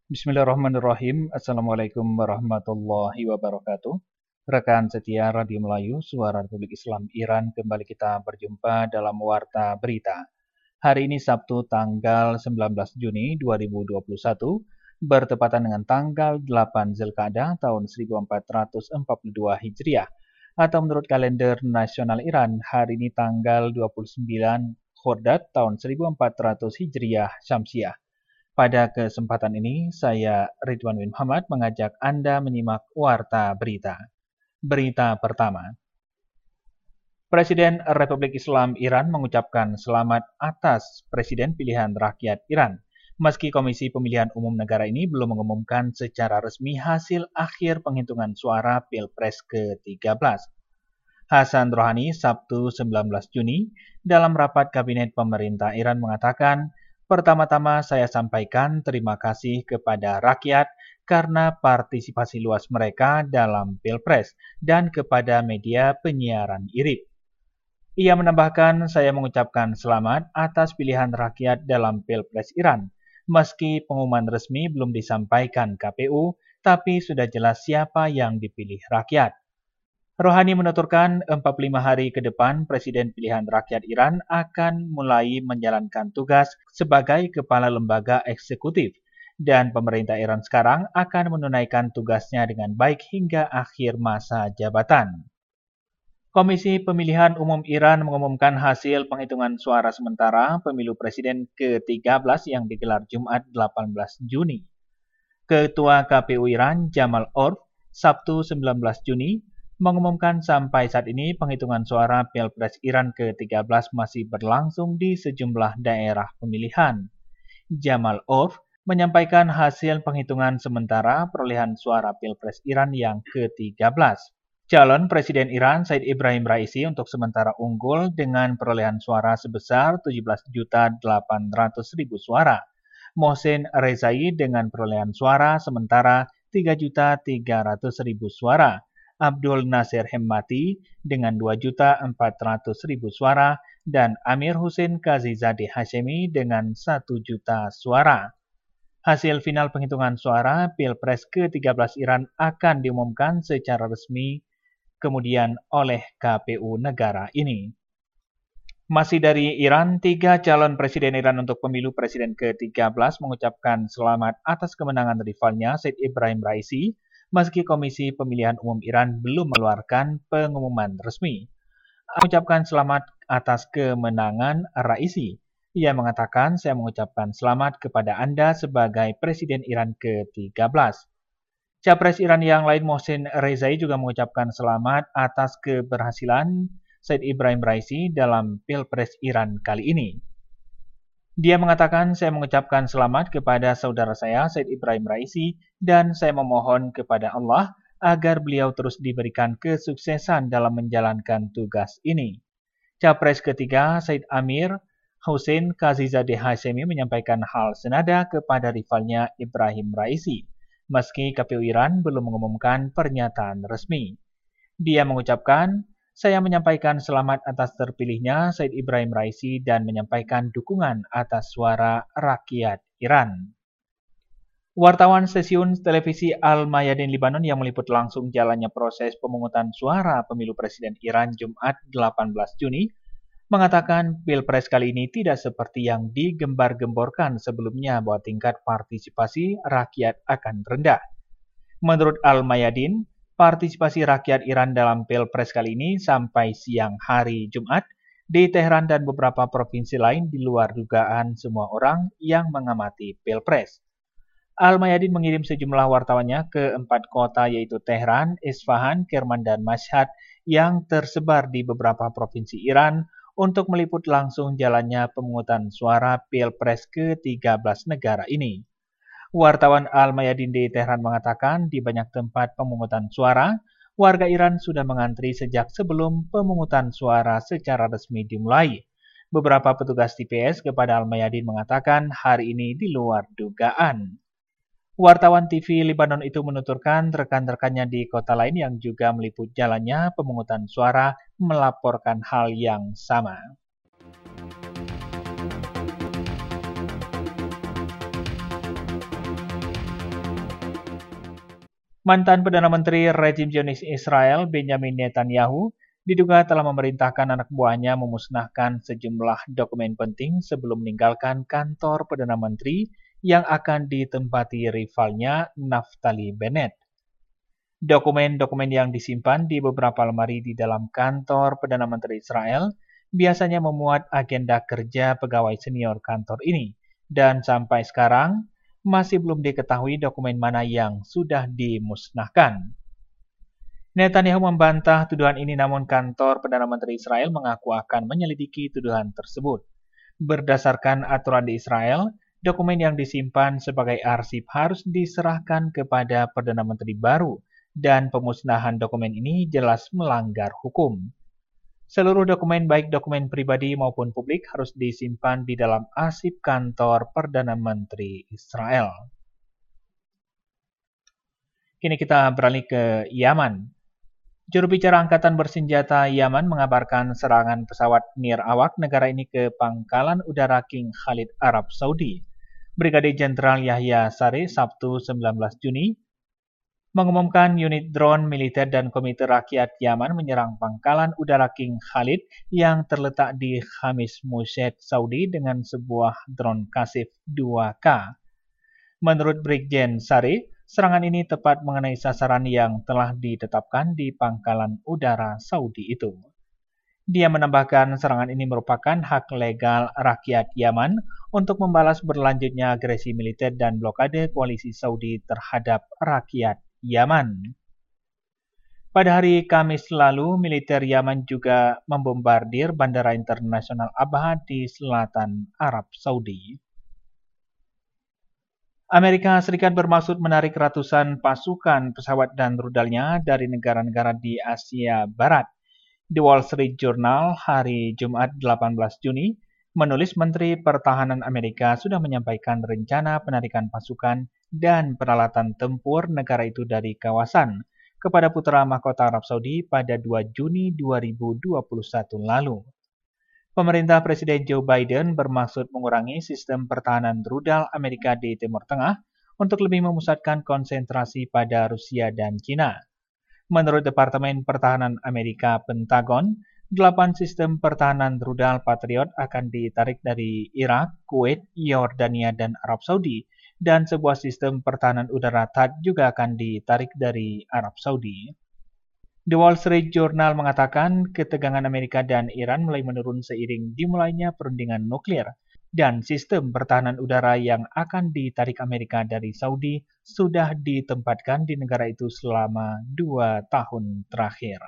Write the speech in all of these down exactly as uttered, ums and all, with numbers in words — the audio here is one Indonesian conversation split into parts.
Bismillahirrahmanirrahim. Assalamualaikum warahmatullahi wabarakatuh. Rekan setia Radio Melayu, Suara Republik Islam Iran, kembali kita berjumpa dalam Warta Berita. Hari ini Sabtu tanggal sembilan belas Juni dua ribu dua puluh satu, bertepatan dengan tanggal delapan Zulqa'dah tahun seribu empat ratus empat puluh dua Hijriah, atau menurut kalender nasional Iran, hari ini tanggal dua puluh sembilan Khordad tahun seribu empat ratus Hijriah Syamsiah. Pada kesempatan ini, saya Ridwan bin Muhammad mengajak Anda menyimak Warta Berita. Berita pertama. Presiden Republik Islam Iran mengucapkan selamat atas Presiden pilihan rakyat Iran. Meski Komisi Pemilihan Umum Negara ini belum mengumumkan secara resmi hasil akhir penghitungan suara Pilpres ke tiga belas. Hasan Rohani Sabtu sembilan belas Juni dalam rapat Kabinet Pemerintah Iran mengatakan, pertama-tama saya sampaikan terima kasih kepada rakyat karena partisipasi luas mereka dalam Pilpres dan kepada media penyiaran I R I B. Ia menambahkan, saya mengucapkan selamat atas pilihan rakyat dalam Pilpres Iran. Meski pengumuman resmi belum disampaikan K P U, tapi sudah jelas siapa yang dipilih rakyat. Rohani menuturkan empat puluh lima hari ke depan Presiden pilihan rakyat Iran akan mulai menjalankan tugas sebagai kepala lembaga eksekutif dan pemerintah Iran sekarang akan menunaikan tugasnya dengan baik hingga akhir masa jabatan. Komisi Pemilihan Umum Iran mengumumkan hasil penghitungan suara sementara pemilu presiden ke tiga belas yang digelar Jumat delapan belas Juni. Ketua K P U Iran Jamal Orf Sabtu sembilan belas Juni mengumumkan sampai saat ini penghitungan suara Pilpres Iran ke tiga belas masih berlangsung di sejumlah daerah pemilihan. Jamal Orf menyampaikan hasil penghitungan sementara perolehan suara Pilpres Iran yang ke tiga belas. Calon Presiden Iran Said Ibrahim Raisi untuk sementara unggul dengan perolehan suara sebesar tujuh belas juta delapan ratus ribu suara. Mohsen Rezai dengan perolehan suara sementara tiga juta tiga ratus ribu suara. Abdul Nasir Hemmati dengan dua juta empat ratus ribu suara, dan Amir Hussein Kazizadeh Hashemi dengan satu juta suara. Hasil final penghitungan suara Pilpres ke tiga belas Iran akan diumumkan secara resmi kemudian oleh K P U negara ini. Masih dari Iran, tiga calon presiden Iran untuk pemilu presiden ke tiga belas mengucapkan selamat atas kemenangan rivalnya Said Ibrahim Raisi, meski Komisi Pemilihan Umum Iran belum mengeluarkan pengumuman resmi. Mengucapkan selamat atas kemenangan Raisi. Ia mengatakan, saya mengucapkan selamat kepada Anda sebagai Presiden Iran ke tiga belas. Capres Iran yang lain Mohsen Rezai juga mengucapkan selamat atas keberhasilan Said Ibrahim Raisi dalam Pilpres Iran kali ini. Dia mengatakan, saya mengucapkan selamat kepada saudara saya Said Ibrahim Raisi dan saya memohon kepada Allah agar beliau terus diberikan kesuksesan dalam menjalankan tugas ini. Capres ketiga Said Amir Hussein Kazizadeh Hashemi menyampaikan hal senada kepada rivalnya Ibrahim Raisi, meski K P U Iran belum mengumumkan pernyataan resmi. Dia mengucapkan, saya menyampaikan selamat atas terpilihnya Said Ibrahim Raisi dan menyampaikan dukungan atas suara rakyat Iran. Wartawan stasiun televisi Al-Mayadin Libanon yang meliput langsung jalannya proses pemungutan suara pemilu presiden Iran Jumat delapan belas Juni mengatakan Pilpres kali ini tidak seperti yang digembar-gemborkan sebelumnya bahwa tingkat partisipasi rakyat akan rendah. Menurut Al-Mayadin, partisipasi rakyat Iran dalam Pilpres kali ini sampai siang hari Jumat di Teheran dan beberapa provinsi lain di luar dugaan semua orang yang mengamati Pilpres. Al-Mayadin mengirim sejumlah wartawannya ke empat kota yaitu Teheran, Isfahan, Kerman, dan Mashhad yang tersebar di beberapa provinsi Iran untuk meliput langsung jalannya pemungutan suara Pilpres ke tiga belas negara ini. Wartawan Al-Mayadin di Teheran mengatakan di banyak tempat pemungutan suara, warga Iran sudah mengantri sejak sebelum pemungutan suara secara resmi dimulai. Beberapa petugas T P S kepada Al-Mayadin mengatakan hari ini di luar dugaan. Wartawan T V Libanon itu menuturkan rekan-rekannya di kota lain yang juga meliput jalannya pemungutan suara melaporkan hal yang sama. Mantan Perdana Menteri rejim Zionis Israel, Benjamin Netanyahu, diduga telah memerintahkan anak buahnya memusnahkan sejumlah dokumen penting sebelum meninggalkan kantor Perdana Menteri yang akan ditempati rivalnya Naftali Bennett. Dokumen-dokumen yang disimpan di beberapa lemari di dalam kantor Perdana Menteri Israel biasanya memuat agenda kerja pegawai senior kantor ini, dan sampai sekarang masih belum diketahui dokumen mana yang sudah dimusnahkan. Netanyahu membantah tuduhan ini, namun kantor Perdana Menteri Israel mengaku akan menyelidiki tuduhan tersebut. Berdasarkan aturan di Israel, dokumen yang disimpan sebagai arsip harus diserahkan kepada Perdana Menteri baru, dan pemusnahan dokumen ini jelas melanggar hukum. Seluruh dokumen, baik dokumen pribadi maupun publik, harus disimpan di dalam arsip kantor Perdana Menteri Israel. Kini kita beralih ke Yaman. Juru bicara Angkatan Bersenjata Yaman mengabarkan serangan pesawat nirawak negara ini ke pangkalan udara King Khalid Arab Saudi. Brigadir Jenderal Yahya Saree Sabtu sembilan belas Juni mengumumkan unit drone militer dan Komite Rakyat Yaman menyerang pangkalan udara King Khalid yang terletak di Khamis Mushed, Saudi dengan sebuah drone Kasif dua K. Menurut Brigjen Saree, serangan ini tepat mengenai sasaran yang telah ditetapkan di pangkalan udara Saudi itu. Dia menambahkan serangan ini merupakan hak legal rakyat Yaman untuk membalas berlanjutnya agresi militer dan blokade koalisi Saudi terhadap rakyat Yaman. Pada hari Kamis lalu, militer Yaman juga membombardir Bandara Internasional Abha di selatan Arab Saudi. Amerika Serikat bermaksud menarik ratusan pasukan pesawat dan rudalnya dari negara-negara di Asia Barat. The Wall Street Journal hari Jumat delapan belas Juni menulis Menteri Pertahanan Amerika sudah menyampaikan rencana penarikan pasukan dan peralatan tempur negara itu dari kawasan kepada putra mahkota Arab Saudi pada dua Juni dua ribu dua puluh satu lalu. Pemerintah Presiden Joe Biden bermaksud mengurangi sistem pertahanan rudal Amerika di Timur Tengah untuk lebih memusatkan konsentrasi pada Rusia dan Cina. Menurut Departemen Pertahanan Amerika Pentagon, delapan sistem pertahanan rudal Patriot akan ditarik dari Irak, Kuwait, Yordania, dan Arab Saudi, dan sebuah sistem pertahanan udara T A D juga akan ditarik dari Arab Saudi. The Wall Street Journal mengatakan ketegangan Amerika dan Iran mulai menurun seiring dimulainya perundingan nuklir, dan sistem pertahanan udara yang akan ditarik Amerika dari Saudi sudah ditempatkan di negara itu selama dua tahun terakhir.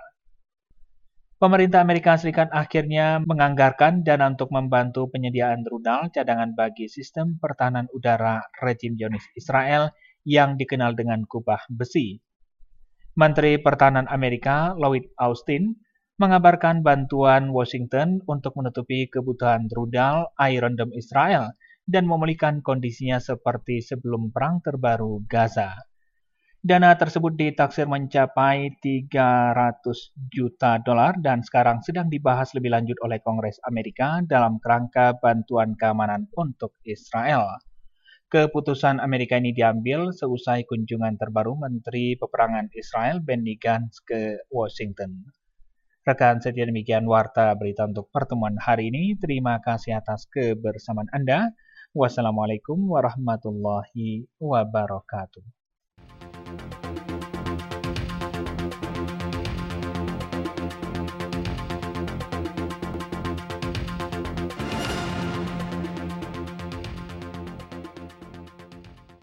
Pemerintah Amerika Serikat akhirnya menganggarkan dana untuk membantu penyediaan rudal cadangan bagi sistem pertahanan udara rejim Zionis Israel yang dikenal dengan kubah besi. Menteri Pertahanan Amerika Lloyd Austin mengabarkan bantuan Washington untuk menutupi kebutuhan rudal Iron Dome Israel dan memulihkan kondisinya seperti sebelum perang terbaru Gaza. Dana tersebut ditaksir mencapai tiga ratus juta dolar dan sekarang sedang dibahas lebih lanjut oleh Kongres Amerika dalam kerangka bantuan keamanan untuk Israel. Keputusan Amerika ini diambil seusai kunjungan terbaru Menteri Peperangan Israel Benny Gantz ke Washington. Rekan setia, demikian warta berita untuk pertemuan hari ini. Terima kasih atas kebersamaan Anda. Wassalamualaikum warahmatullahi wabarakatuh.